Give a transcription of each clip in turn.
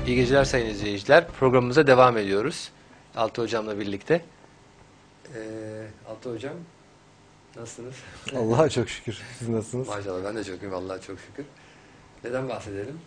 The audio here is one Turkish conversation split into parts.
İyi geceler sayın izleyiciler. Programımıza devam ediyoruz. Altı hocamla birlikte. Altı hocam, nasılsınız? Allah'a çok şükür. Siz nasılsınız? Maşallah ben de çok iyiyim. Vallahi çok şükür. Neden bahsedelim?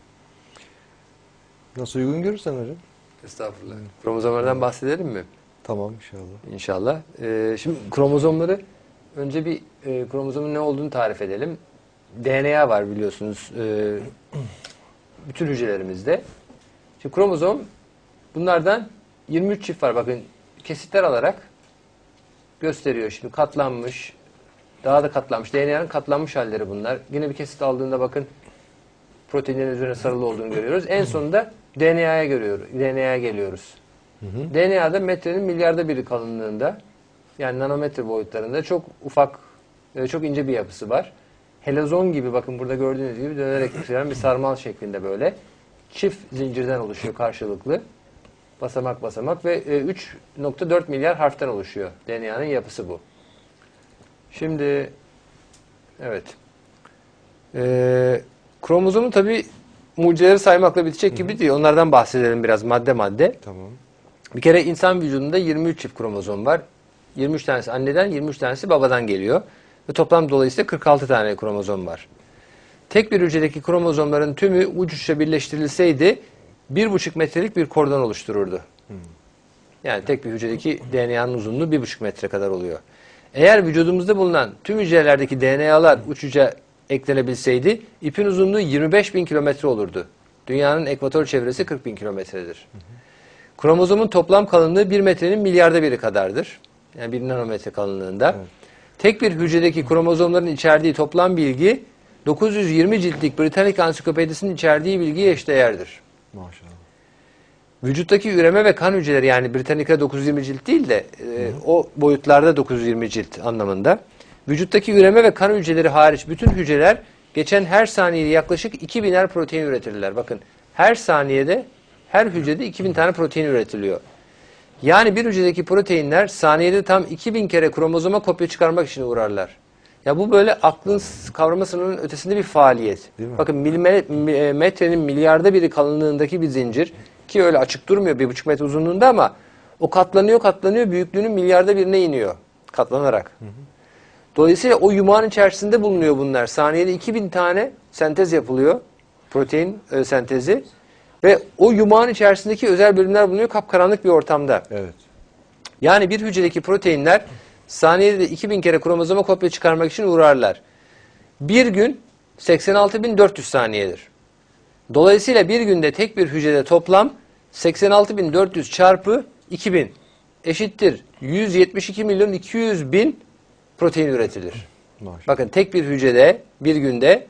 Nasıl uygun görürsen hocam. Estağfurullah. Kromozomlardan bahsedelim mi? Tamam inşallah. İnşallah. Şimdi kromozomları önce bir kromozomun ne olduğunu tarif edelim. DNA var biliyorsunuz bütün hücrelerimizde. Şimdi kromozom bunlardan 23 çift var. Bakın kesitler alarak gösteriyor. Şimdi katlanmış, daha da katlanmış. DNA'nın katlanmış halleri bunlar. Yine bir kesit aldığında bakın proteinlerin üzerine sarılı olduğunu görüyoruz. En sonunda DNA'ya geliyoruz. DNA'da metrenin milyarda biri kalınlığında, yani nanometre boyutlarında çok ufak, çok ince bir yapısı var. Helezon gibi, bakın burada gördüğünüz gibi dönerek yükselen bir sarmal şeklinde böyle. Çift zincirden oluşuyor karşılıklı. Basamak basamak ve 3,4 milyar harften oluşuyor. DNA'nın yapısı bu. Şimdi evet. Kromozomu tabii mucizeleri saymakla bitecek gibi değil. Onlardan bahsedelim biraz madde madde. Tamam. Bir kere insan vücudunda 23 çift kromozom var. 23 tanesi anneden, 23 tanesi babadan geliyor. Ve toplam dolayısıyla 46 tane kromozom var. Tek bir hücredeki kromozomların tümü uç uça birleştirilseydi 1,5 metrelik bir kordon oluştururdu. Yani tek bir hücredeki DNA'nın uzunluğu 1,5 metre kadar oluyor. Eğer vücudumuzda bulunan tüm hücrelerdeki DNA'lar uç uca eklenebilseydi ipin uzunluğu 25.000 kilometre olurdu. Dünyanın ekvator çevresi 40.000 kilometredir. Kromozomun toplam kalınlığı 1 metrenin milyarda biri kadardır. Yani 1 nanometre kalınlığında. Evet. Tek bir hücredeki kromozomların içerdiği toplam bilgi 920 ciltlik Britannica Ansiklopedisi'nin içerdiği bilgiye eşdeğerdir. Maşallah. Vücuttaki üreme ve kan hücreleri, yani Britannica 920 cilt değil de o boyutlarda 920 cilt anlamında. Vücuttaki üreme ve kan hücreleri hariç bütün hücreler geçen her saniyede yaklaşık 2000'er protein üretirler. Bakın her saniyede her hücrede 2000 tane protein üretiliyor. Yani bir hücredeki proteinler saniyede tam 2000 kere kromozoma kopya çıkarmak için uğrarlar. Ya bu böyle aklın kavrama sınırının ötesinde bir faaliyet. Bakın metrenin milyarda biri kalınlığındaki bir zincir ki öyle açık durmuyor 1,5 metre uzunluğunda ama o katlanıyor büyüklüğünün milyarda birine iniyor katlanarak. Dolayısıyla o yumağın içerisinde bulunuyor bunlar. Saniyede 2000 tane sentez yapılıyor. Protein sentezi. Ve o yumağın içerisindeki özel bölümler bulunuyor kapkaranlık bir ortamda. Evet. Yani bir hücredeki proteinler saniyede 2000 kere kromozoma kopya çıkarmak için uğrarlar. Bir gün 86.400 saniyedir. Dolayısıyla bir günde tek bir hücrede toplam 86.400 çarpı 2000 eşittir 172.200.000 protein üretilir. Maşallah. Bakın tek bir hücrede bir günde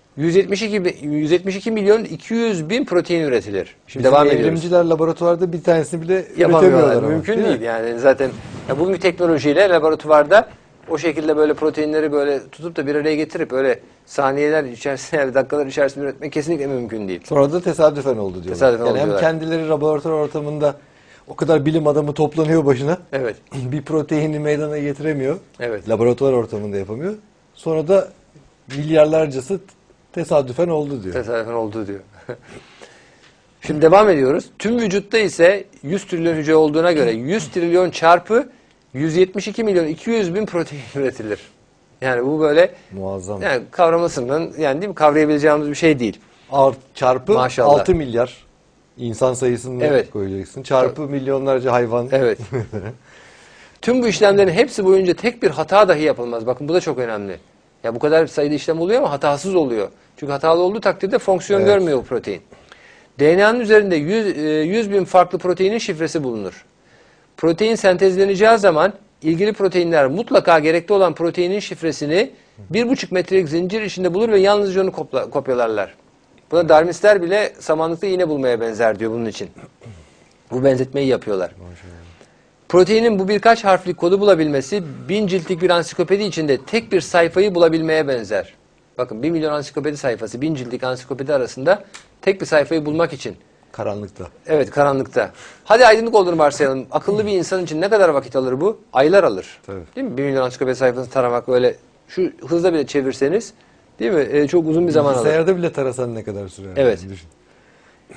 172.200.000 protein üretilir. Şimdi Bizim devam ediyoruz. evrimciler laboratuvarda bir tanesini bile Yapamıyorlar. üretemiyorlar. Mümkün değil. Yani zaten bu bir teknolojiyle laboratuvarda o şekilde böyle proteinleri böyle tutup da bir araya getirip öyle saniyeler içerisinde, yani dakikalar içerisinde üretmek kesinlikle mümkün değil. Sonra da tesadüfen oldu diyorlar. Tesadüfen yani hem diyorlar. kendileri laboratuvar ortamında o kadar bilim adamı toplanıyor başına. Evet. Bir proteini meydana getiremiyor. Evet. Laboratuvar ortamında yapamıyor. Sonra da milyarlarcası tesadüfen oldu diyor. Tesadüfen oldu diyor. Şimdi devam ediyoruz. Tüm vücutta ise 100 trilyon hücre olduğuna göre 100 trilyon çarpı 172.200.000 protein üretilir. Yani bu böyle Muazzam. yani kavramasının, yani değil mi, kavrayabileceğimiz bir şey değil. Çarpı Maşallah. 6 milyar insan sayısını Evet. koyacaksın. Çarpı milyonlarca hayvan. Evet. Tüm bu işlemlerin hepsi boyunca tek bir hata dahi yapılmaz. Bakın bu da çok önemli. Ya bu kadar sayıda işlem oluyor ama hatasız oluyor. Çünkü hatalı olduğu takdirde fonksiyon görmüyor bu protein. DNA'nın üzerinde 100.000 farklı proteinin şifresi bulunur. Protein sentezleneceği zaman ilgili proteinler mutlaka gerekli olan proteinin şifresini 1,5 metrelik zincir içinde bulur ve yalnızca onu kopyalarlar. Buna Darwinistler bile samanlıkta iğne bulmaya benzer diyor bunun için. Bu benzetmeyi yapıyorlar. Proteinin bu birkaç harflik kodu bulabilmesi 1000 ciltlik bir ansiklopedi içinde tek bir sayfayı bulabilmeye benzer. Bakın 1 milyon ansiklopedi sayfası 1000 ciltlik ansiklopedi arasında tek bir sayfayı bulmak için. Karanlıkta. Evet, karanlıkta. Hadi aydınlık olduğunu varsayalım. Akıllı bir insan için ne kadar vakit alır bu? Aylar alır. Tabii. Değil mi? 1 milyon ansiklopedi sayfasını taramak böyle şu hızla bile çevirseniz, değil mi? Çok uzun bir zaman alır. Bilgisayarda bile tarasan ne kadar sürer? Evet. Düşün.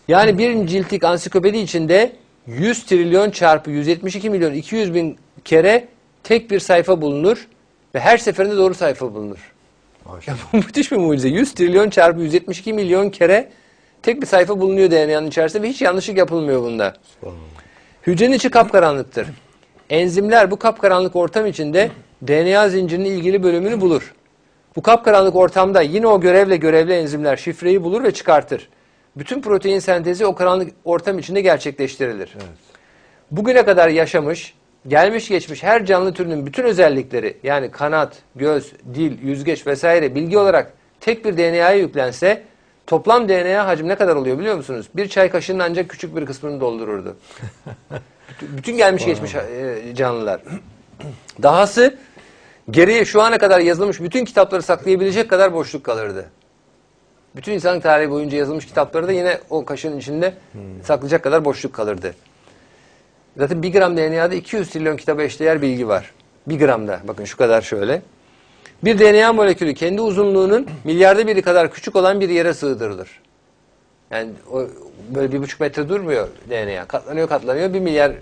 Yani bir ciltlik ansiklopedi içinde 100 trilyon çarpı 172 milyon 200 bin kere tek bir sayfa bulunur ve her seferinde doğru sayfa bulunur. Ya bu müthiş bir mucize. 100 trilyon çarpı 172 milyon kere tek bir sayfa bulunuyor DNA'nın içerisinde ve hiç yanlışlık yapılmıyor bunda. Hücrenin içi kapkaranlıktır. Enzimler bu kapkaranlık ortam içinde DNA zincirinin ilgili bölümünü bulur. Bu kapkaranlık ortamda yine o görevli enzimler şifreyi bulur ve çıkartır. Bütün protein sentezi o karanlık ortam içinde gerçekleştirilir. Evet. Bugüne kadar yaşamış, gelmiş geçmiş her canlı türünün bütün özellikleri yani kanat, göz, dil, yüzgeç vesaire bilgi olarak tek bir DNA'ya yüklense toplam DNA hacmi ne kadar oluyor biliyor musunuz? Bir çay kaşığının ancak küçük bir kısmını doldururdu. Bütün gelmiş geçmiş canlılar. Dahası geriye şu ana kadar yazılmış bütün kitapları saklayabilecek kadar boşluk kalırdı. Bütün insanlık tarihi boyunca yazılmış kitapları da yine o kaşığın içinde saklayacak kadar boşluk kalırdı. Zaten 1 gram DNA'da 200 trilyon kitaba eşdeğer bilgi var. 1 gramda bakın şu kadar şöyle. Bir DNA molekülü kendi uzunluğunun milyarda biri kadar küçük olan bir yere sığdırılır. Yani o böyle 1,5 metre durmuyor DNA. Katlanıyor 1 milyarlık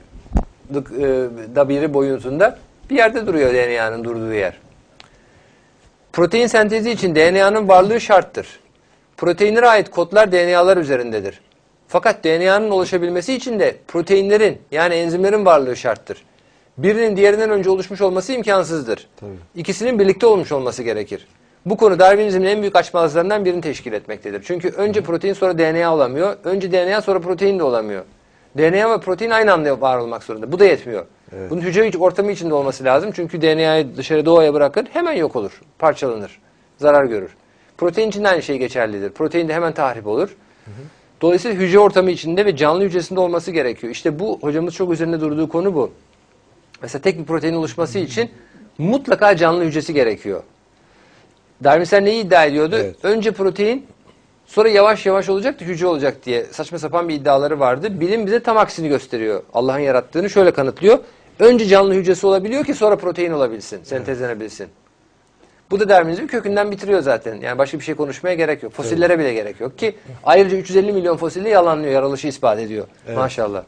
da biri boyutunda bir yerde duruyor DNA'nın durduğu yer. Protein sentezi için DNA'nın varlığı şarttır. Proteinlere ait kodlar DNA'lar üzerindedir. Fakat DNA'nın oluşabilmesi için de proteinlerin yani enzimlerin varlığı şarttır. Birinin diğerinden önce oluşmuş olması imkansızdır. Tabii. İkisinin birlikte olmuş olması gerekir. Bu konu Darwinizmin en büyük açmazlarından birini teşkil etmektedir. Çünkü önce protein sonra DNA olamıyor. Önce DNA sonra protein de olamıyor. DNA ve protein aynı anda var olmak zorunda. Bu da yetmiyor. Evet. Bunun hücre ortamı içinde olması lazım. Çünkü DNA'yı dışarı doğaya bırakır hemen yok olur. Parçalanır. Zarar görür. Protein için de aynı şey geçerlidir. Protein de hemen tahrip olur. Dolayısıyla hücre ortamı içinde ve canlı hücresinde olması gerekiyor. İşte bu hocamız çok üzerinde durduğu konu bu. Mesela tek bir protein oluşması için mutlaka canlı hücresi gerekiyor. Darwinistler neyi iddia ediyordu? Evet. Önce protein sonra yavaş yavaş olacak da hücre olacak diye saçma sapan bir iddiaları vardı. Bilim bize tam aksini gösteriyor. Allah'ın yarattığını şöyle kanıtlıyor. Önce canlı hücresi olabiliyor ki sonra protein olabilsin, sentezlenebilsin. Bu da Darwinizmi kökünden bitiriyor zaten. Yani başka bir şey konuşmaya gerek yok. Fosillere bile gerek yok ki ayrıca 350 milyon fosili yalanlıyor, yaratılışı ispat ediyor. Evet. Maşallah.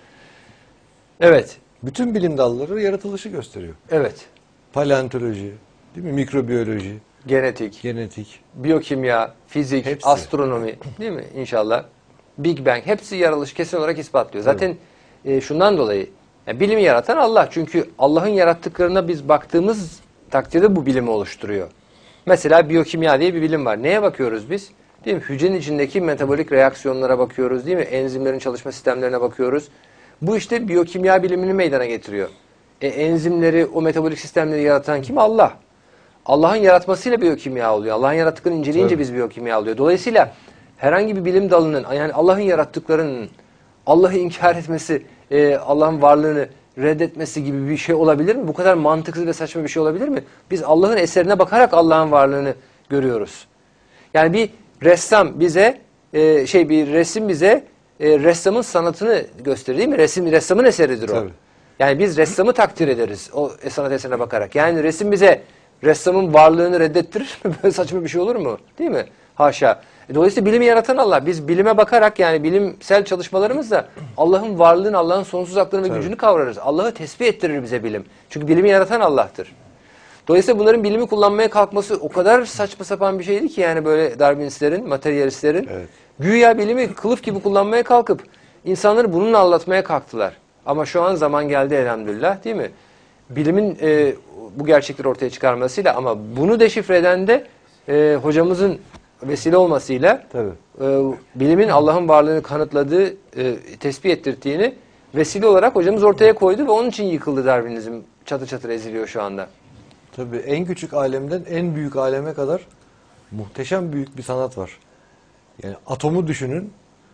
Evet. Bütün bilim dalları yaratılışı gösteriyor. Evet. Paleontoloji, değil mi? Mikrobiyoloji, Genetik, genetik. biyokimya, fizik, Hepsi. astronomi değil mi? İnşallah. Big Bang hepsi yaratılışı kesin olarak ispatlıyor. Zaten şundan dolayı yani bilimi yaratan Allah. Çünkü Allah'ın yarattıklarına biz baktığımız takdirde bu bilimi oluşturuyor. Mesela biyokimya diye bir bilim var. Neye bakıyoruz biz? Değil mi? Hücrenin içindeki metabolik reaksiyonlara bakıyoruz, değil mi? Enzimlerin çalışma sistemlerine bakıyoruz. Bu işte biyokimya bilimini meydana getiriyor. Enzimleri, o metabolik sistemleri yaratan kim? Allah. Allah'ın yaratmasıyla biyokimya oluyor. Allah'ın yarattıklarını inceleyince biz biyokimya oluyor. Dolayısıyla herhangi bir bilim dalının, yani Allah'ın yarattıklarının Allah'ı inkar etmesi, Allah'ın varlığını reddetmesi gibi bir şey olabilir mi? Bu kadar mantıksız ve saçma bir şey olabilir mi? Biz Allah'ın eserine bakarak Allah'ın varlığını görüyoruz. Yani bir ressam bize, bir resim bize ressamın sanatını gösterir değil mi? Resim ressamın eseridir o. Tabii. Yani biz ressamı takdir ederiz o sanat eserine bakarak. Yani resim bize ressamın varlığını reddettirir mi? Böyle saçma bir şey olur mu? Değil mi? Haşa. Dolayısıyla bilimi yaratan Allah. Biz bilime bakarak yani bilimsel çalışmalarımızla Allah'ın varlığını, Allah'ın sonsuz aklını ve gücünü kavrarız. Allah'ı tesbih ettirir bize bilim. Çünkü bilimi yaratan Allah'tır. Dolayısıyla bunların bilimi kullanmaya kalkması o kadar saçma sapan bir şeydi ki yani böyle Darwinistlerin, materyalistlerin güya bilimi kılıf gibi kullanmaya kalkıp insanları bununla anlatmaya kalktılar. Ama şu an zaman geldi elhamdülillah değil mi? Bilimin bu gerçekleri ortaya çıkarmasıyla ama bunu deşifre eden de hocamızın vesile olmasıyla bilimin Allah'ın varlığını kanıtladığı, tespit ettirdiğini vesile olarak hocamız ortaya koydu ve onun için yıkıldı Darwinizm. Çatır çatır eziliyor şu anda. Tabii en küçük alemden en büyük aleme kadar muhteşem büyük bir sanat var. Yani atomu düşünün.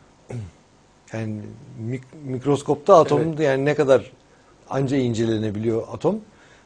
Yani mikroskopta atomun yani ne kadar anca incelenebiliyor atom.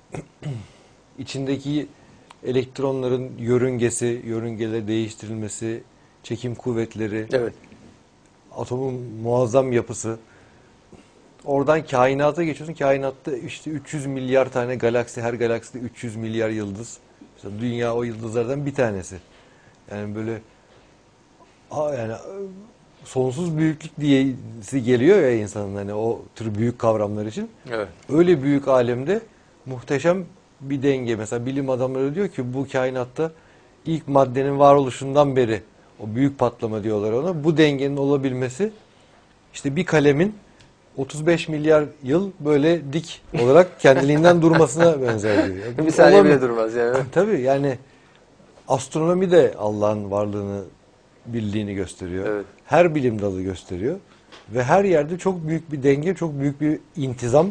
İçindeki elektronların yörüngeleri değiştirilmesi, çekim kuvvetleri, atomun muazzam yapısı. Oradan kainata geçiyorsun. Kainatta işte 300 milyar tane galaksi, her galakside 300 milyar yıldız. Mesela Dünya o yıldızlardan bir tanesi. Yani böyle yani sonsuz büyüklük diyesi geliyor ya insanın hani o tür büyük kavramlar için. Evet. Öyle büyük alemde muhteşem bir denge. Mesela bilim adamları diyor ki bu kainatta ilk maddenin varoluşundan beri o büyük patlama diyorlar ona. Bu dengenin olabilmesi işte bir kalemin 35 milyar yıl böyle dik olarak kendiliğinden durmasına benzer diyor. Bir saniye bile Olamaz. durmaz yani. Tabii yani astronomi de Allah'ın varlığını bildiğini gösteriyor. Evet. Her bilim dalı gösteriyor. Ve her yerde çok büyük bir denge, çok büyük bir intizam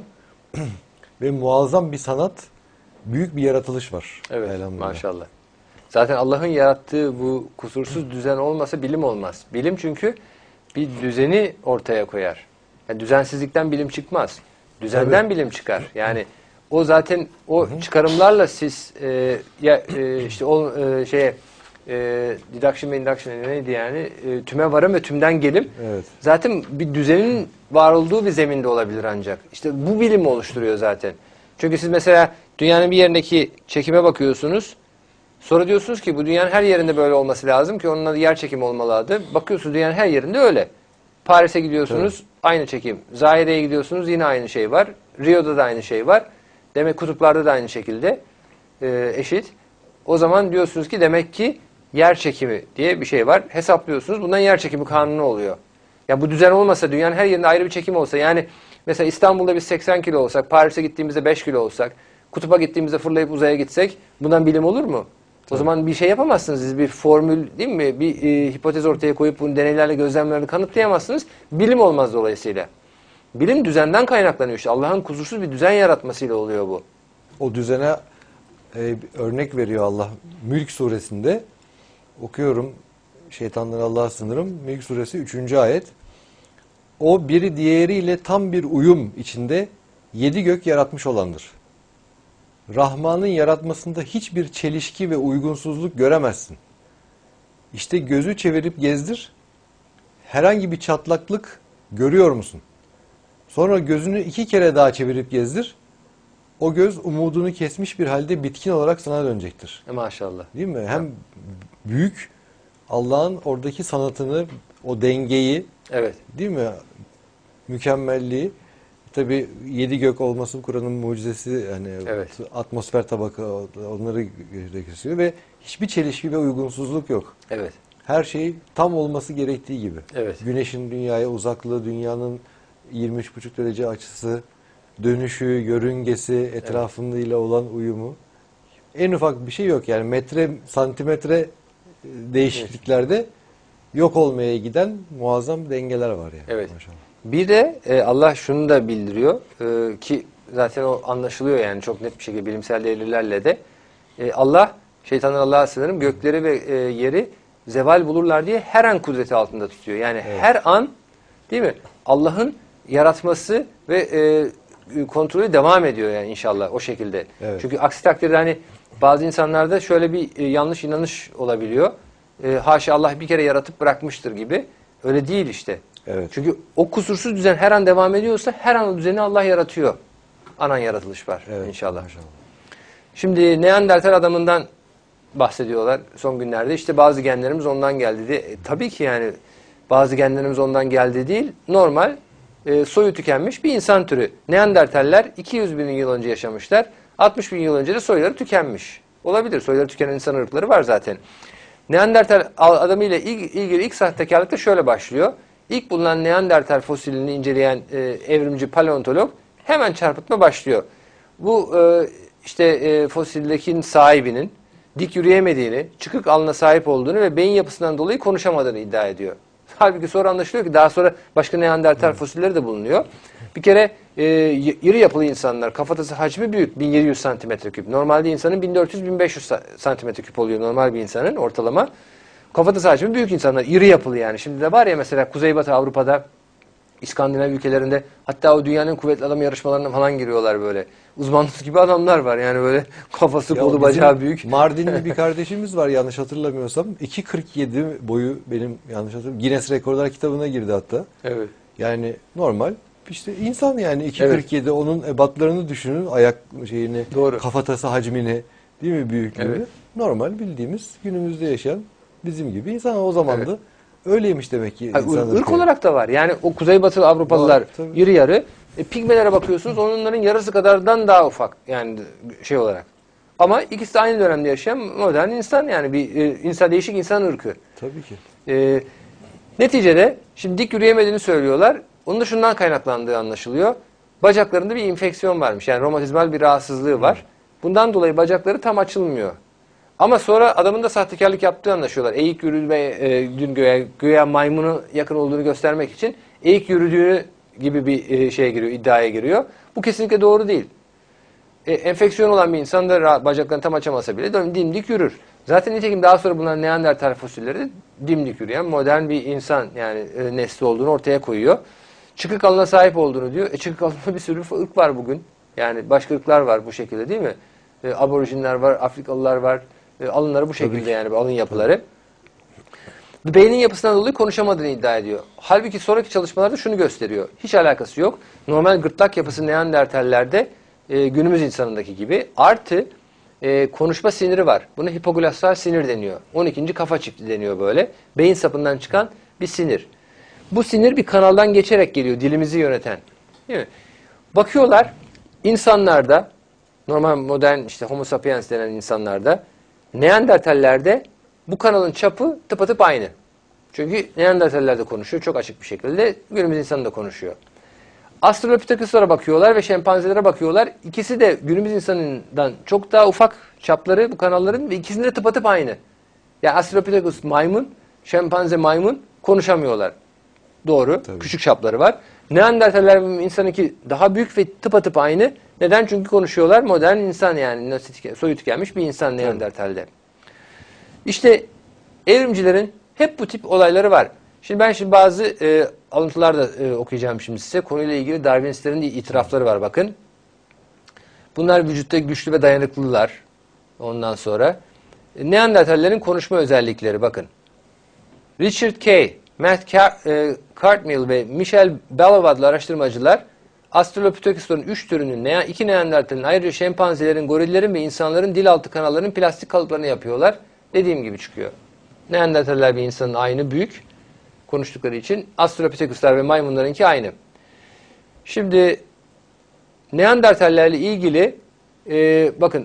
ve muazzam bir sanat, büyük bir yaratılış var. Evet, Elhamdülillah. maşallah. Zaten Allah'ın yarattığı bu kusursuz düzen olmasa bilim olmaz. Bilim çünkü bir düzeni ortaya koyar. Yani düzensizlikten bilim çıkmaz. Düzenden Tabii. bilim çıkar. Yani o zaten o çıkarımlarla siz işte o deduction ve induction neydi yani tüme varım ve tümden gelim. Evet. Zaten bir düzenin var olduğu bir zeminde olabilir ancak. İşte bu bilim oluşturuyor zaten. Çünkü siz mesela dünyanın bir yerindeki çekime bakıyorsunuz. Sonra diyorsunuz ki bu dünyanın her yerinde böyle olması lazım ki onun adı yer çekimi olmalı adı. Bakıyorsunuz dünyanın her yerinde öyle. Paris'e gidiyorsunuz aynı çekim. Zahire'ye gidiyorsunuz yine aynı şey var. Rio'da da aynı şey var. Demek kutuplarda da aynı şekilde eşit. O zaman diyorsunuz ki demek ki yer çekimi diye bir şey var. Hesaplıyorsunuz. Bundan yer çekimi kanunu oluyor. Ya bu düzen olmasa dünyanın her yerinde ayrı bir çekim olsa yani mesela İstanbul'da biz 80 kilo olsak, Paris'e gittiğimizde 5 kilo olsak, kutupa gittiğimizde fırlayıp uzaya gitsek bundan bilim olur mu? O zaman bir şey yapamazsınız. Siz bir formül değil mi? Bir hipotez ortaya koyup bunu deneylerle gözlemlerle kanıtlayamazsınız. Bilim olmaz dolayısıyla. Bilim düzenden kaynaklanıyor işte. Allah'ın kusursuz bir düzen yaratmasıyla oluyor bu. O düzene örnek veriyor Allah Mülk suresinde. Okuyorum. Şeytanları Allah'a sınırım. Mülk suresi 3. ayet. O biri diğeriyle tam bir uyum içinde 7 gök yaratmış olandır. Rahman'ın yaratmasında hiçbir çelişki ve uygunsuzluk göremezsin. İşte gözü çevirip gezdir. Herhangi bir çatlaklık görüyor musun? Sonra gözünü 2 kere daha çevirip gezdir. O göz umudunu kesmiş bir halde bitkin olarak sana dönecektir. Maşallah. Değil mi? Hem büyük Allah'ın oradaki sanatını, o dengeyi, Evet. değil mi? Mükemmelliği. Tabii 7 gök olması Kur'an'ın mucizesi. Yani Evet. atmosfer tabaka onları gösteriyor ve hiçbir çelişki ve uygunsuzluk yok. Evet. Her şey tam olması gerektiği gibi. Evet. Güneşin dünyaya uzaklığı, dünyanın 23,5 derece açısı, dönüşü, yörüngesi, etrafındayla olan uyumu. En ufak bir şey yok. Yani metre, santimetre değişikliklerde yok olmaya giden muazzam dengeler var yani. Evet. Maşallah. Bir de Allah şunu da bildiriyor ki zaten o anlaşılıyor yani çok net bir şekilde bilimsel delillerle de Allah şeytanlar Allah'a sığınırım gökleri ve yeri zeval bulurlar diye her an kudreti altında tutuyor. Yani her an değil mi? Allah'ın yaratması ve kontrolü devam ediyor yani inşallah o şekilde. Evet. Çünkü aksi takdirde hani bazı insanlarda şöyle bir yanlış inanış olabiliyor. Haşa Allah bir kere yaratıp bırakmıştır gibi. Öyle değil işte. Evet. Çünkü o kusursuz düzen her an devam ediyorsa her an o düzeni Allah yaratıyor. Anan yaratılış var Evet, inşallah. maşallah. Şimdi Neandertal adamından bahsediyorlar son günlerde. İşte bazı genlerimiz ondan geldi diye. Tabii ki yani bazı genlerimiz ondan geldi değil. Normal soyu tükenmiş bir insan türü. Neandertaller 200 bin yıl önce yaşamışlar. 60 bin yıl önce de soyları tükenmiş. Olabilir. Soyları tükenen insan ırkları var zaten. Neandertal adamıyla ilgili ilk sahtekarlık da şöyle başlıyor. İlk bulunan Neandertal fosilini inceleyen evrimci paleontolog hemen çarpıtma başlıyor. Bu fosildeki sahibinin dik yürüyemediğini, çıkık alnına sahip olduğunu ve beyin yapısından dolayı konuşamadığını iddia ediyor. Halbuki sonra anlaşılıyor ki daha sonra başka Neandertal fosilleri de bulunuyor. Bir kere iri yapılı insanlar, kafatası hacmi büyük, 1700 santimetre küp. Normalde insanın 1400-1500 santimetre küp oluyor normal bir insanın ortalama. Kafatası hacmi büyük insanlar, iri yapılı yani. Şimdi de var ya mesela Kuzeybatı Avrupa'da, İskandinav ülkelerinde hatta o dünyanın kuvvetli adam yarışmalarına falan giriyorlar böyle. Uzmanlık gibi adamlar var yani böyle kafası Ya kolu bizim bacağı büyük. Mardinli bir kardeşimiz var yanlış hatırlamıyorsam. 2.47 boyu benim yanlış hatırlamıyorum. Guinness Rekorlar kitabına girdi hatta. Evet. Yani normal işte insan yani 2.47 onun ebatlarını düşünün ayak şeyini, Doğru. kafatası hacmini değil mi büyüklüğünü. Evet. Normal bildiğimiz günümüzde yaşayan bizim gibi insan o zaman da öyleymiş demek ki. Hayır, insan ırk ırkı. olarak da var. Yani o Kuzeybatı Avrupalılar Var, tabii. iri yarı. Pigmelere bakıyorsunuz onların yarısı kadardan daha ufak yani şey olarak. Ama ikisi de aynı dönemde yaşayan modern insan yani bir insan değişik insan ırkı. Tabii ki. Neticede şimdi dik yürüyemediğini söylüyorlar. Onun da şundan kaynaklandığı anlaşılıyor. Bacaklarında bir enfeksiyon varmış. Yani romatizmal bir rahatsızlığı var. Bundan dolayı bacakları tam açılmıyor. Ama sonra adamın da sahtekarlık yaptığı anlaşıyorlar. Eğik yürüme, dün göğe maymunu yakın olduğunu göstermek için eğik yürüdüğü gibi bir şeye giriyor, iddiaya giriyor. Bu kesinlikle doğru değil. Enfeksiyon olan bir insan da bacaklarını tam açamasa bile dimdik yürür. Zaten nitekim daha sonra bunlar Neandertal fosilleri de dimdik yürüyen modern bir insan yani nesli olduğunu ortaya koyuyor. Çıkık alına sahip olduğunu diyor. Çıkık alında bir sürü ırk var bugün. Yani başka ırklar var bu şekilde değil mi? Aborjinler var, Afrikalılar var. Alınları bu şekilde yani alın yapıları. Beynin yapısından dolayı konuşamadığını iddia ediyor. Halbuki sonraki çalışmalarda şunu gösteriyor. Hiç alakası yok. Normal gırtlak yapısı Neandertallerde günümüz insanındaki gibi. Artı konuşma siniri var. Buna hipoglossal sinir deniyor. 12. kafa çifti deniyor böyle. Beyin sapından çıkan bir sinir. Bu sinir bir kanaldan geçerek geliyor dilimizi yöneten. Değil mi? Bakıyorlar insanlarda normal modern işte Homo sapiens denen insanlarda Neandertallerde bu kanalın çapı tıpatıp aynı. Çünkü Neandertaller de konuşuyor çok açık bir şekilde. Günümüz insanı da konuşuyor. Australopithecus'lara bakıyorlar ve şempanzelere bakıyorlar. İkisi de günümüz insanından çok daha ufak çapları bu kanalların ve ikisinde de tıpatıp aynı. Yani Australopithecus maymun, şempanze maymun konuşamıyorlar. Doğru. Tabii. Küçük çapları var. Neandertaller insanınki daha büyük ve tıpatıp aynı. Neden? Çünkü konuşuyorlar. Modern insan yani soyu tükenmiş bir insan Neandertal'de. İşte evrimcilerin hep bu tip olayları var. Şimdi ben bazı alıntılar da okuyacağım şimdi size. Konuyla ilgili Darwinistlerin de itirafları var bakın. Bunlar vücutta güçlü ve dayanıklılar. Ondan sonra Neandertallerin konuşma özellikleri bakın. Richard Kay, Matt Cartmill ve Michel Belov adlı araştırmacılar Australopithecus'ların 3 türünün, 2 Neandertal'in ayrıca şempanzelerin, gorillerin ve insanların dil altı kanallarının plastik kalıplarını yapıyorlar. Dediğim gibi çıkıyor. Neandertaller bir insanın aynı büyük konuştukları için Australopithecus'lar ve maymunlarınki aynı. Şimdi Neandertallerle ilgili bakın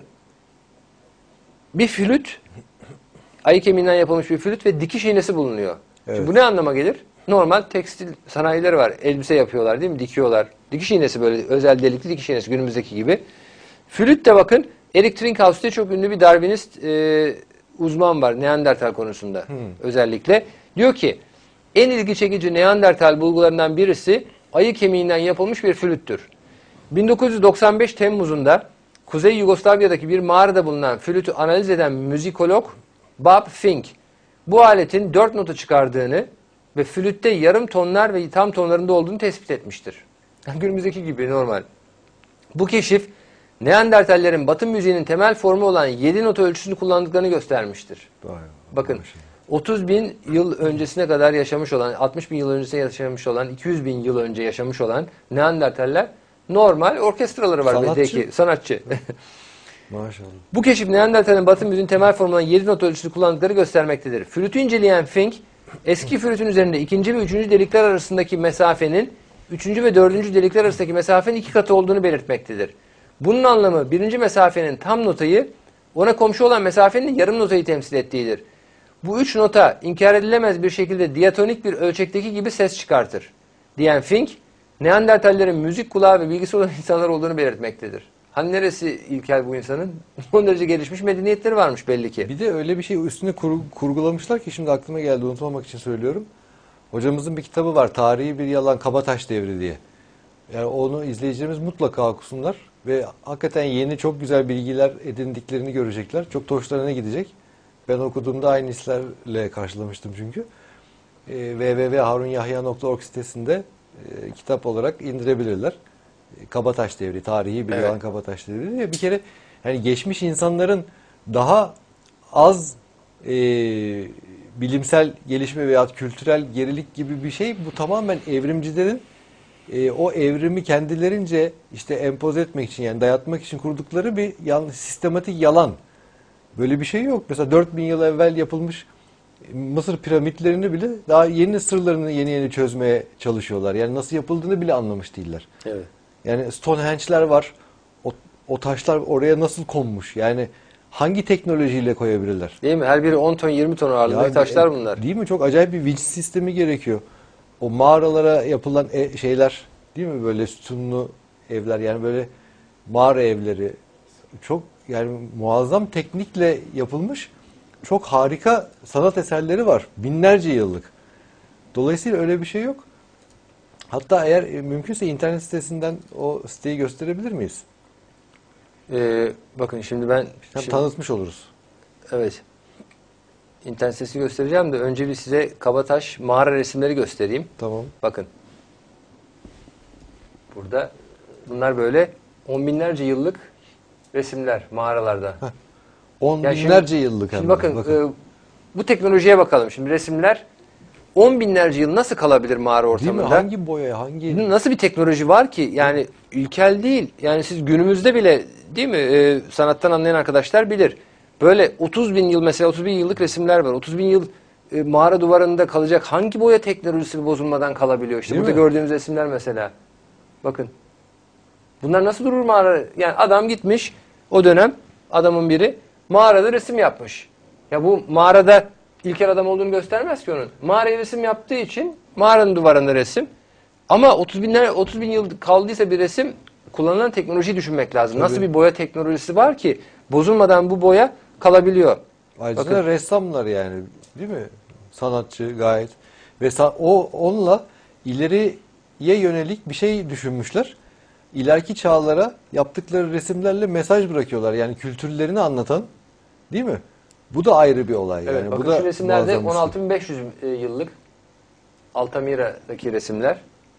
bir flüt ayı kemiğinden yapılmış bir flüt ve dikiş iğnesi bulunuyor. Evet. Şimdi bu ne anlama gelir? Normal tekstil sanayileri var. Elbise yapıyorlar değil mi? Dikiyorlar. Dikiş iğnesi böyle özel delikli dikiş iğnesi günümüzdeki gibi. Flüt de bakın Eric Trinkhaus diye çok ünlü bir Darwinist uzman var Neandertal konusunda özellikle. Diyor ki en ilgi çekici Neandertal bulgularından birisi ayı kemiğinden yapılmış bir flüttür. 1995 Temmuz'unda Kuzey Yugoslavya'daki bir mağarada bulunan flütü analiz eden müzikolog Bob Fink bu aletin 4 nota çıkardığını ve flütte yarım tonlar ve tam tonlarında olduğunu tespit etmiştir. Günümüzdeki gibi normal. Bu keşif Neandertallerin Batı müziğinin temel formu olan 7 nota ölçüsünü kullandıklarını göstermiştir. Bakın 30 bin yıl öncesine kadar yaşamış olan, 60 bin yıl öncesine yaşamış olan, 200 bin yıl önce yaşamış olan Neandertaller normal orkestraları var. Sanatçı. Sanatçı. Maşallah. Bu keşif Neandertal'in Batı müziğinin temel formu olan 7 nota ölçüsünü kullandıkları göstermektedir. Flütü inceleyen Fink, eski flütün üzerinde 2. ve 3. delikler arasındaki mesafenin 3. ve 4. delikler arasındaki mesafenin 2 katı olduğunu belirtmektedir. Bunun anlamı 1. mesafenin tam notayı ona komşu olan mesafenin yarım notayı temsil ettiğidir. Bu 3 nota inkar edilemez bir şekilde diatonik bir ölçekteki gibi ses çıkartır diyen Fink, Neandertallerin müzik kulağı ve bilgisi olan insanlar olduğunu belirtmektedir. Hani neresi ilkel bu insanın? Son derece gelişmiş medeniyetleri varmış belli ki. Bir de öyle bir şey üstüne kurgulamışlar ki şimdi aklıma geldi, unutmamak için söylüyorum. Hocamızın bir kitabı var, Tarihi Bir Yalan, Kabataş Devri diye. Yani onu izleyicilerimiz mutlaka okusunlar ve hakikaten yeni çok güzel bilgiler edindiklerini görecekler. Çok da hoşlarına gidecek. Ben okuduğumda aynı hislerle karşılamıştım çünkü. www.harunyahya.org sitesinde kitap olarak indirebilirler. Kabataş Devri, Tarihi Bir Yalan, Kabataş Devri diye. Bir kere yani geçmiş insanların daha az bilimsel gelişme veya kültürel gerilik gibi bir şey, bu tamamen evrimcilerin o evrimi kendilerince işte empoze etmek için, yani dayatmak için kurdukları bir sistematik yalan. Böyle bir şey yok. Mesela 4000 yıl evvel yapılmış Mısır piramitlerini bile daha yeni sırlarını yeni çözmeye çalışıyorlar. Yani nasıl yapıldığını bile anlamış değiller. Evet. Yani Stonehenge'ler var. O taşlar oraya nasıl konmuş? Yani hangi teknolojiyle koyabilirler? Değil mi? Her biri 10 ton 20 ton ağırlığındaki taşlar bunlar. Değil mi? Çok acayip bir vinç sistemi gerekiyor. O mağaralara yapılan şeyler, değil mi? Böyle sütunlu evler, yani böyle mağara evleri, çok yani muazzam teknikle yapılmış çok harika sanat eserleri var. Binlerce yıllık. Dolayısıyla öyle bir şey yok. Hatta eğer mümkünse internet sitesinden o siteyi gösterebilir miyiz? Bakın şimdi ben Hem tanıtmış oluruz. evet, internet sitesi göstereceğim de önce bir size Kabataş mağara resimleri göstereyim. Tamam. Bakın. Burada bunlar böyle on binlerce yıllık resimler mağaralarda. On Ya binlerce yıllık hem Şimdi de. bakın, bu teknolojiye bakalım. Şimdi resimler 10 binlerce yıl nasıl kalabilir mağara Değil mi? ortamında? Hangi boya, hangi... Nasıl bir teknoloji var ki? Yani ilkel değil. Yani siz günümüzde bile, değil mi? Sanattan anlayan arkadaşlar bilir. Böyle 30 bin yıl, mesela 30 bin yıllık resimler var. 30 bin yıl mağara duvarında kalacak hangi boya teknolojisi bozulmadan kalabiliyor? İşte Değil burada mi? gördüğümüz resimler mesela. Bakın. Bunlar nasıl durur mağara? Yani adam gitmiş o dönem, adamın biri mağarada resim yapmış. Ya bu mağarada ilkel adam olduğunu göstermez ki onun. Mağaraya resim yaptığı için mağaranın duvarında resim. Ama 30 bin yıl kaldıysa bir resim, kullanılan teknolojiyi düşünmek lazım. Tabii. Nasıl bir boya teknolojisi var ki bozulmadan bu boya kalabiliyor? Ayrıca Bakın. ressamlar yani, değil mi? Sanatçı gayet. Ve onunla ileriye yönelik bir şey düşünmüşler. İleriki çağlara yaptıkları resimlerle mesaj bırakıyorlar. Yani kültürlerini anlatan, değil mi? Bu da ayrı bir olay. Evet, Yani bakın bu da şu resimlerde muazzam bir şey. 16.500 yıllık Altamira'daki resimler.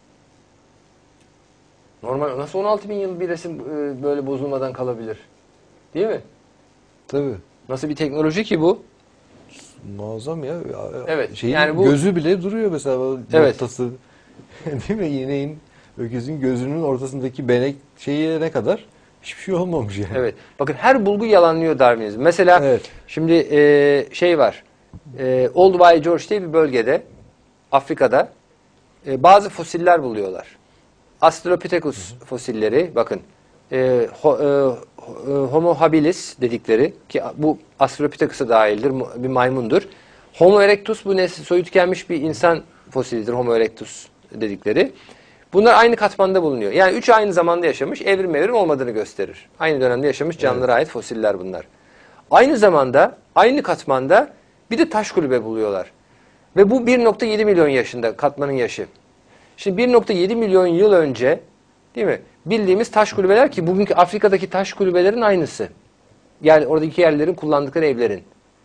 Normal nasıl 16.000 yıl bir resim böyle bozulmadan kalabilir? Değil mi? Tabii. Nasıl bir teknoloji ki bu? Muazzam ya. Evet, Şeyin yani bu- gözü bile duruyor mesela, o Evet. noktası. Değil mi? İneğin, öküzün gözünün ortasındaki benek şeyine ne kadar hiçbir şey olmamış yani. Evet. Bakın her bulgu yalanlıyor Darwinizm. Mesela Evet. şimdi şey var. Old Bay George diye bir bölgede, Afrika'da bazı fosiller buluyorlar. Australopithecus fosilleri, bakın. Homo habilis dedikleri, ki bu Australopithecus'a dahildir, bir maymundur. Homo erectus, bu soyu tükenmiş bir insan fosilidir, Homo erectus dedikleri. Bunlar aynı katmanda bulunuyor. Yani üçü aynı zamanda yaşamış, evrim olmadığını gösterir. Aynı dönemde yaşamış canlılara ait fosiller bunlar. Aynı zamanda, aynı katmanda bir de taş kulübe buluyorlar. Ve bu 1,7 milyon yaşında katmanın yaşı. Şimdi 1,7 milyon yıl önce, değil mi? Bildiğimiz taş kulübeler, ki bugünkü Afrika'daki taş kulübelerin aynısı. Yani oradaki yerlerin kullandıkları evlerin.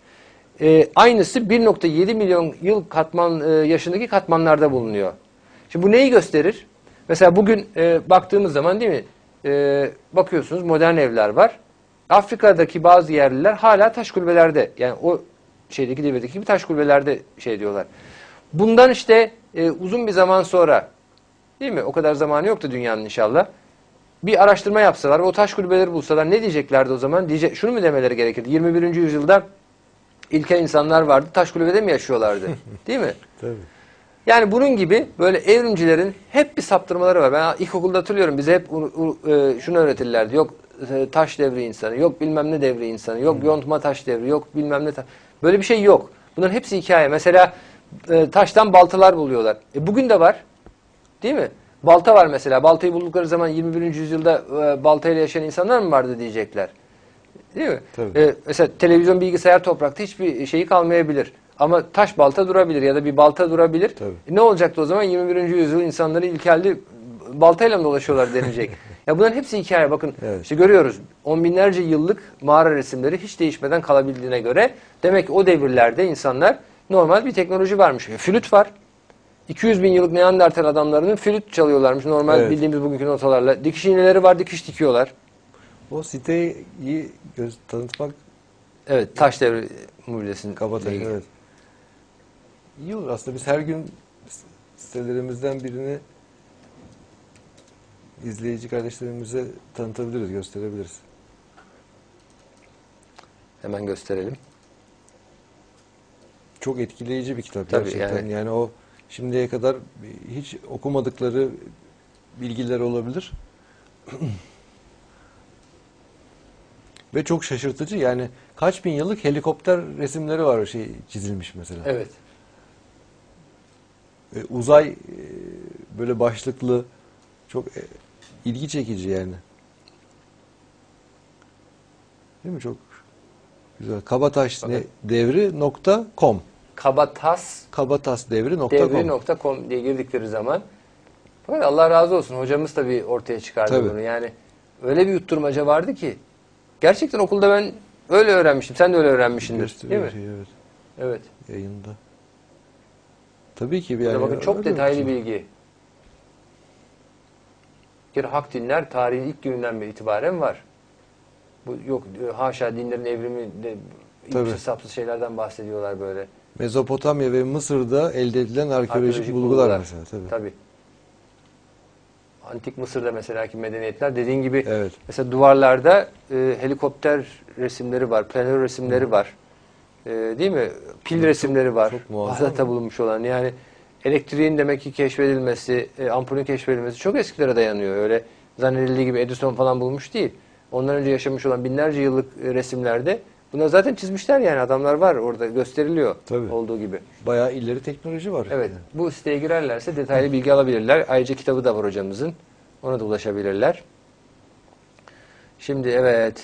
Aynısı 1,7 milyon yıl yaşındaki katmanlarda bulunuyor. Şimdi bu neyi gösterir? Mesela bugün baktığımız zaman, değil mi? Bakıyorsunuz modern evler var. Afrika'daki bazı yerliler hala taş kulübelerde. Yani o şeydeki devirdeki gibi taş kulübelerde şey diyorlar. Bundan işte uzun bir zaman sonra, değil mi? O kadar zamanı yoktu dünyanın inşallah. Bir araştırma yapsalar ve o taş kulübeleri bulsalar ne diyeceklerdi o zaman? Şunu mu demeleri gerekirdi? 21. yüzyılda ilkel insanlar vardı. Taş kulübede mi yaşıyorlardı? Değil mi? Tabii. Yani bunun gibi böyle evrimcilerin hep bir saptırmaları var. Ben ilkokulda hatırlıyorum, bize hep şunu öğretirlerdi. Yok taş devri insanı, yok bilmem ne devri insanı, yok yontma taş devri, yok bilmem ne. Böyle bir şey yok. Bunların hepsi hikaye. Mesela taştan baltalar buluyorlar. Bugün de var. Değil mi? Balta var mesela. Baltayı buldukları zaman 21. yüzyılda baltayla yaşayan insanlar mı vardı diyecekler. Değil mi? Tabii. Mesela televizyon, bilgisayar toprakta hiçbir şeyi kalmayabilir. Ama taş balta durabilir ya da bir balta durabilir. Tabii. Ne olacaktı o zaman? 21. yüzyıl insanları ilkeldi baltayla mı dolaşıyorlar denecek. Ya bunların hepsi hikaye. Bakın Evet. işte görüyoruz. On binlerce yıllık mağara resimleri hiç değişmeden kalabildiğine göre demek ki o devirlerde insanlar normal bir teknoloji varmış. Flüt var. 200 bin yıllık Neandertal adamlarının flüt çalıyorlarmış. Normal Evet. bildiğimiz bugünkü notalarla. Dikiş iğneleri var, dikiş dikiyorlar. O siteyi tanıtmak Evet, taş devri mucizesinin Kabataş, ilgili. evet. İyi olur aslında, biz her gün sitelerimizden birini izleyici kardeşlerimize tanıtabiliriz, gösterebiliriz. Hemen gösterelim. çok etkileyici bir kitap Tabii, gerçekten. Yani o şimdiye kadar hiç okumadıkları bilgiler olabilir. Ve çok şaşırtıcı. Yani kaç bin yıllık helikopter resimleri var, çizilmiş mesela. Evet. Uzay böyle başlıklı, çok ilgi çekici yani. Değil mi? Çok güzel. Kabataşdevri.com Kabatasdevri.com Devri.com diye girdikleri zaman, fakat Allah razı olsun, hocamız tabii ortaya çıkardı Tabii. bunu. Yani öyle bir yutturmaca vardı ki gerçekten okulda ben öyle öğrenmiştim. Sen de öyle öğrenmişsindir. gösteriyor Değil mi? evet. Evet. Yayında. Tabii ki Yani bakın çok öyle detaylı bir şey. bilgi. Bir hak dinler tarihin ilk gününden beri itibaren var. Bu yok, haşa, dinlerin evrimi de Tabii. ipsiz sapsız şeylerden bahsediyorlar böyle. Mezopotamya ve Mısır'da elde edilen arkeolojik bulgular mesela. Tabii. Antik Mısır'da mesela ki medeniyetler, dediğin gibi Evet. mesela duvarlarda helikopter resimleri var, planör resimleri var. Değil mi? Pil Çok- resimleri var. çok muazzam. Bahsette bulunmuş olan. Yani elektriğin demek ki keşfedilmesi, ampulün keşfedilmesi çok eskilere dayanıyor. Öyle zannedildiği gibi Edison falan bulmuş değil. Ondan önce yaşamış olan binlerce yıllık resimlerde bunları zaten çizmişler, yani adamlar var orada, gösteriliyor. Tabii. Olduğu gibi. Bayağı ileri teknoloji var. Evet. Yani. Bu siteye girerlerse detaylı bilgi alabilirler. Ayrıca kitabı da var hocamızın. Ona da ulaşabilirler. Şimdi evet.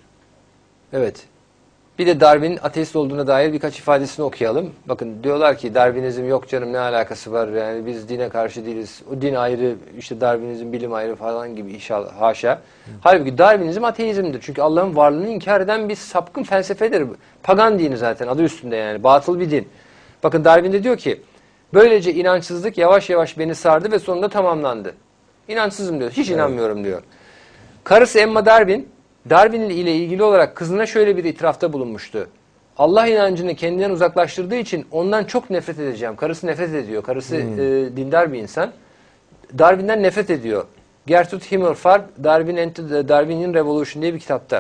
Evet. Bir de Darwin'in ateist olduğuna dair birkaç ifadesini okuyalım. Bakın, diyorlar ki Darwinizm yok canım, ne alakası var, yani biz dine karşı değiliz. O din ayrı, işte Darwinizm bilim ayrı falan gibi, inşallah, haşa. Halbuki Darwinizm ateizmdir. Çünkü Allah'ın varlığını inkar eden bir sapkın felsefedir. Pagan dini zaten adı üstünde, yani batıl bir din. Bakın Darwin de diyor ki, böylece inançsızlık yavaş yavaş beni sardı ve sonunda tamamlandı. İnançsızım diyor. Hiç inanmıyorum diyor. Karısı Emma Darwin, Darwin ile ilgili olarak kızına şöyle bir itirafta bulunmuştu. Allah inancını kendinden uzaklaştırdığı için ondan çok nefret edeceğim. Karısı nefret ediyor. Karısı dindar bir insan. Darwin'den nefret ediyor. Gertrude Himmelfarb, Darwin'in Revolution diye bir kitapta.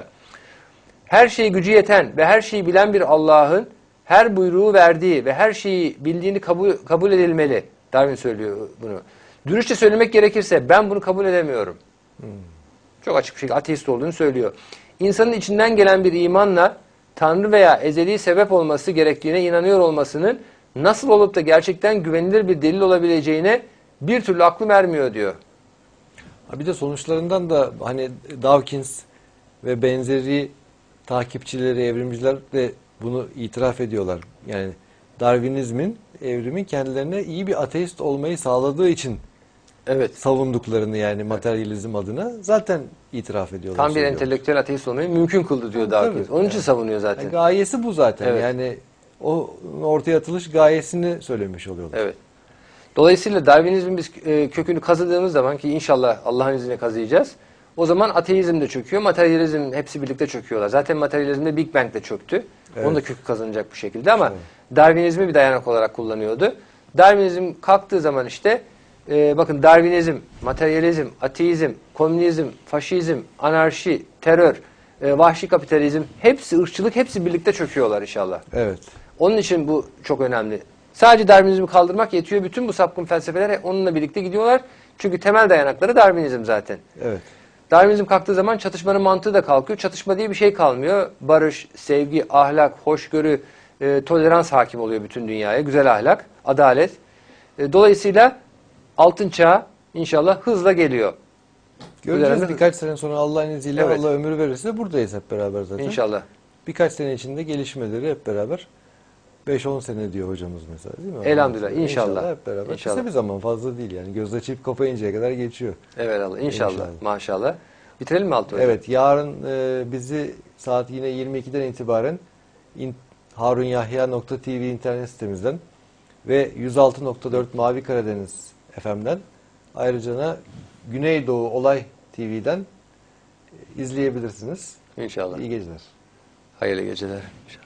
Her şeyi gücü yeten ve her şeyi bilen bir Allah'ın her buyruğu verdiği ve her şeyi bildiğini kabul edilmeli. Darwin söylüyor bunu. Dürüstçe söylemek gerekirse ben bunu kabul edemiyorum. Çok açık bir şekilde ateist olduğunu söylüyor. İnsanın içinden gelen bir imanla Tanrı veya ezeli sebep olması gerektiğine inanıyor olmasının nasıl olup da gerçekten güvenilir bir delil olabileceğine bir türlü aklım ermiyor diyor. Bir de sonuçlarından da hani Dawkins ve benzeri takipçileri, evrimciler de bunu itiraf ediyorlar. Yani Darwinizmin, evrimin kendilerine iyi bir ateist olmayı sağladığı için Evet. savunduklarını, yani materyalizm adına zaten itiraf ediyorlar. Tam bir söylüyorlar. entelektüel ateist olmayı mümkün kıldı diyor Dawkins. Onun için savunuyor zaten. Yani gayesi bu zaten. Evet. Yani o ortaya atılış gayesini söylemiş oluyorlar. Evet. Dolayısıyla Darwinizmin biz kökünü kazıdığımız zaman, ki inşallah Allah'ın izniyle kazıyacağız, o zaman ateizm de çöküyor, materyalizm, hepsi birlikte çöküyorlar. Zaten materyalizm de Big Bang'de çöktü. Evet. Onun da kökü kazanacak bu şekilde, ama Darwinizmi bir dayanak olarak kullanıyordu. Darwinizm kalktığı zaman işte bakın, Darwinizm, materyalizm, ateizm, komünizm, faşizm, anarşi, terör, vahşi kapitalizm, hepsi, ırkçılık, hepsi birlikte çöküyorlar inşallah. Evet. Onun için bu çok önemli. Sadece Darwinizmi kaldırmak yetiyor. Bütün bu sapkın felsefeler onunla birlikte gidiyorlar. Çünkü temel dayanakları Darwinizm zaten. Evet. Darwinizm kalktığı zaman çatışmanın mantığı da kalkıyor. Çatışma diye bir şey kalmıyor. Barış, sevgi, ahlak, hoşgörü, tolerans hakim oluyor bütün dünyaya. Güzel ahlak, adalet. Dolayısıyla altın çağ inşallah hızla geliyor. Göreceğiz Üzerinde- birkaç sene sonra Allah'ın izniyle, Evet. Allah ömür verirse buradayız hep beraber zaten. İnşallah. Birkaç sene içinde gelişmeleri hep beraber 5-10 sene diyor hocamız mesela, değil mi? Elhamdülillah, inşallah. hep beraber. İnşallah. Kısa bir zaman, fazla değil yani. Göz açıp kapayıncaya kadar geçiyor. Evet Allah. İnşallah. İnşallah. Maşallah. Bitirelim mi Altı Hocam? Evet, yarın bizi saat yine 22'den itibaren harunyahya.tv internet sitemizden ve 106.4 Mavi Karadeniz FM'den, ayrıca Güneydoğu Olay TV'den izleyebilirsiniz. İnşallah. İyi geceler. Hayırlı geceler. İnşallah.